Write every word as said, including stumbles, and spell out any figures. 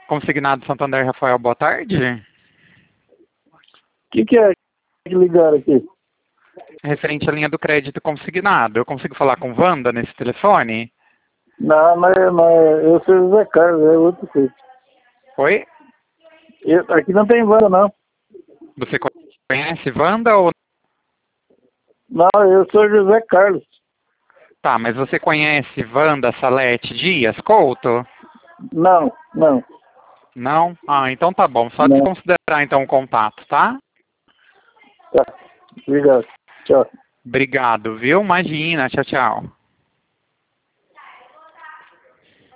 Consignado Santander, Rafael, boa tarde. O que, que é que ligaram aqui? Referente à linha do crédito consignado. Eu consigo falar com Wanda nesse telefone? Não, mas, mas eu sou o José Carlos, é outro coisa. Oi? Eu, aqui não tem Wanda, não. Você conhece Wanda ou... Não, eu sou José Carlos. Tá, mas você conhece Wanda Salete Dias Couto? Não, não. Não? Ah, então tá bom. Só Não. desconsiderar então o contato, tá? Tá. Obrigado. Tchau. Obrigado, viu? Imagina. Tchau, tchau.